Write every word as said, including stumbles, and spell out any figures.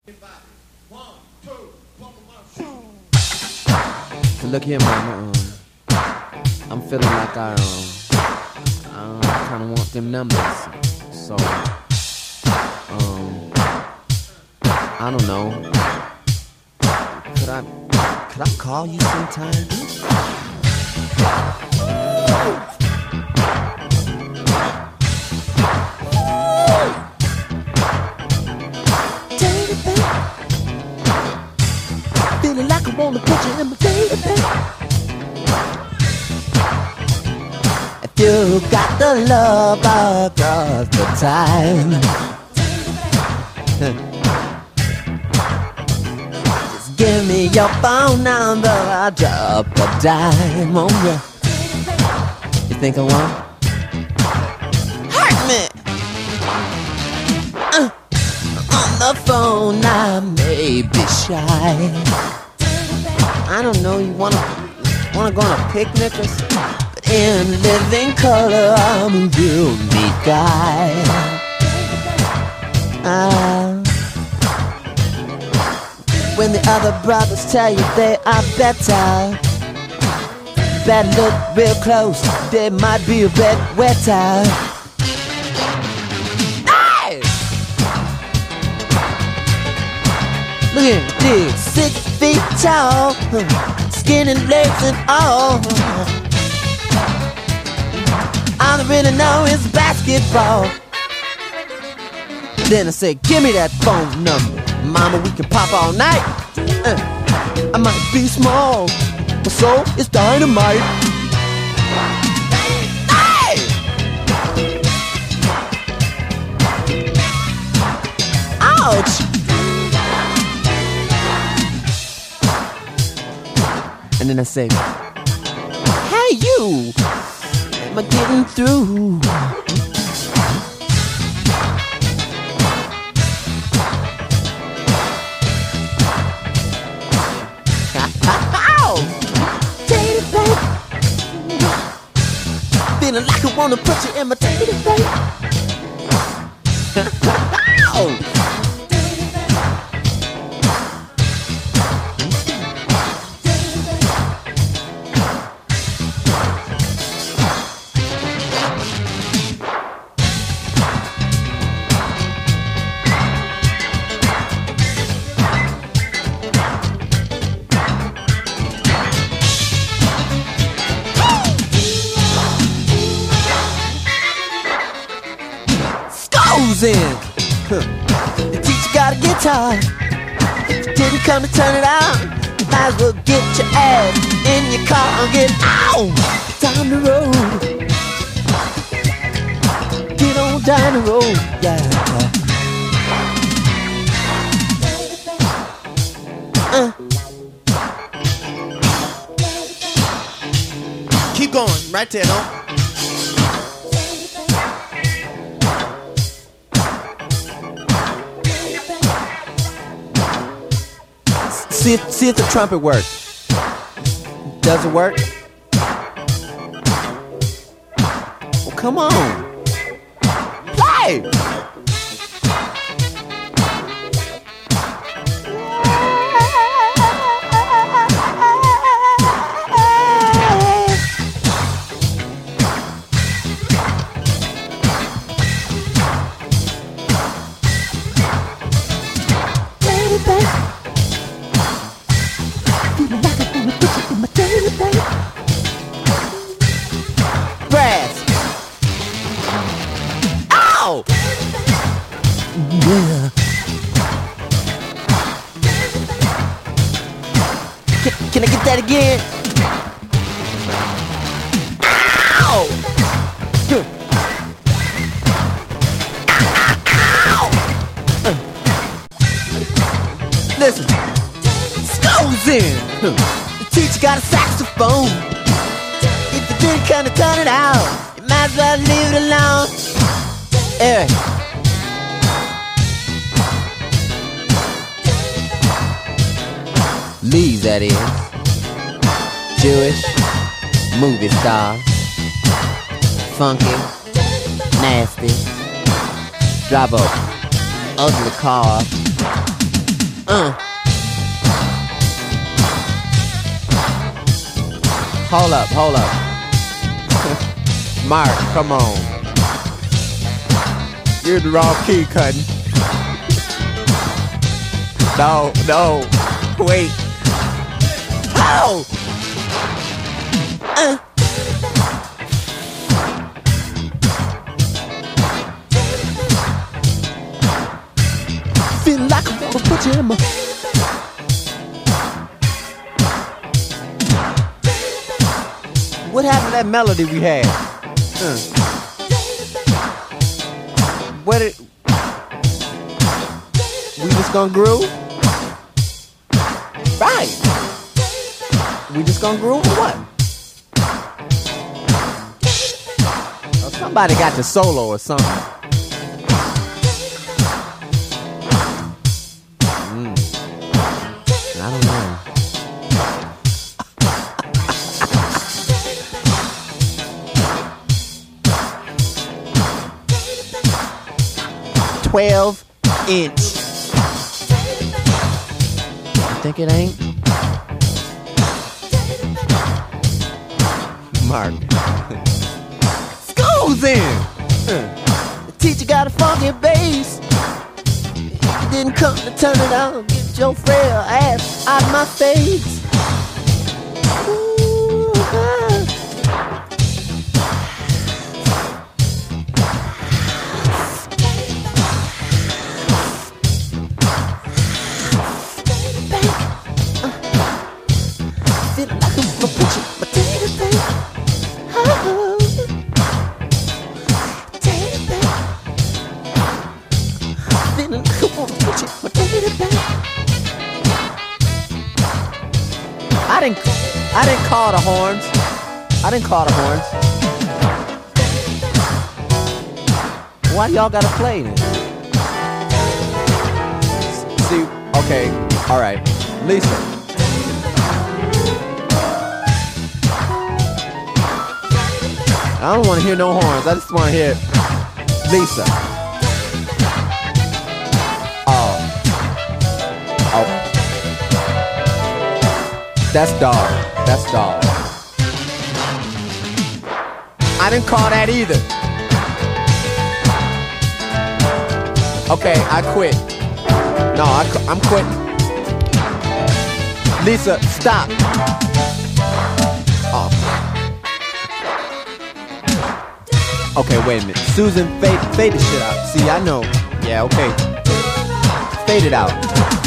So look here, mama. Um, I'm feeling like I um, I kind of want them numbers. So um, I don't know. Could I, could I call you sometime? Feeling like I wanna put you in my baby. If you got the love across the time, just give me your phone number, I'll drop a dime on you. You think I won't? Hurt me! Uh, on the phone I may be shy. I don't know, you wanna wanna go on a picnic or something? But in living color, I'm a real neat guy. Uh, when the other brothers tell you they are better, better look real close, they might be a bit wetter. Hey! Look at this, six feet tall, skin and legs and all. All I really know is basketball. Then I say, give me that phone number, mama, we can pop all night. uh, I might be small, but so is dynamite. Hey! Ouch! And then I say, hey you, am I getting through? Tater bake. Feeling like I wanna put you in my tater bake. In. The teacher got a guitar. If you didn't come to turn it out, you might as well get your ass in your car and get out down the road. Get on down the road, yeah. Uh. Keep going, right there, no? See if, see if the trumpet works. Does it work? Well, come on. Play! Brass. Ow! Yeah. Can, can I get that again? Ow! Ow! Uh. Listen. Sco's in. The teacher got a saxophone. If you didn't come to turn it out, you might as well leave it alone. Eric. Lee, that is. Jewish, movie star, funky, nasty, drive a ugly car, Uh. Hold up, hold up. Mark, come on. You're in the wrong key, cutting. No, no. Wait. How? Uh. Feel like I wanna put you in my... What happened to that melody we had? Uh. What it... We just gonna groove? Right. We just gonna groove or what? Oh, somebody got the solo or something. Mm. I don't know. twelve inch. You think it ain't? Mark. School's in. Uh. The teacher got a funky bass. You didn't come to turn it on. Get your frail ass out of my face. Ooh, ah. I didn't, I didn't call the horns. I didn't call the horns. Why y'all gotta play then? See, okay, all right, Lisa. I don't want to hear no horns. I just want to hear Lisa. Oh, oh. That's dog. That's dog. I didn't call that either. Okay, I quit. No, I, I'm quitting. Lisa, stop. Oh. Okay, wait a minute. Susan, fade, fade the shit out. See, I know. Yeah, okay. Fade it out.